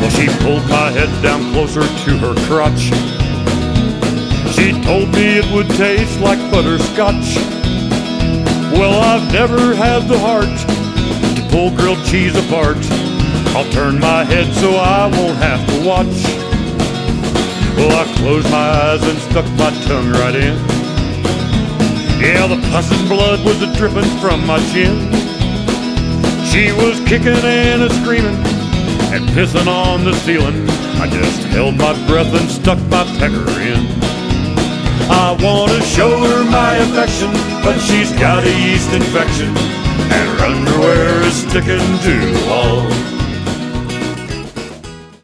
Well, she pulled my head down closer to her crotch. She told me it would taste like butterscotch. Well, I've never had the heart to pull grilled cheese apart. I'll turn my head so I won't have to watch. Well, I closed my eyes and stuck my tongue right in. Yeah, the pus and blood was a-dripping from my chin. She was kicking and a-screaming and pissing on the ceiling. I just held my breath and stuck my pecker in. I want to show her my affection, but she's got a yeast infection, and her underwear is sticking to the wall.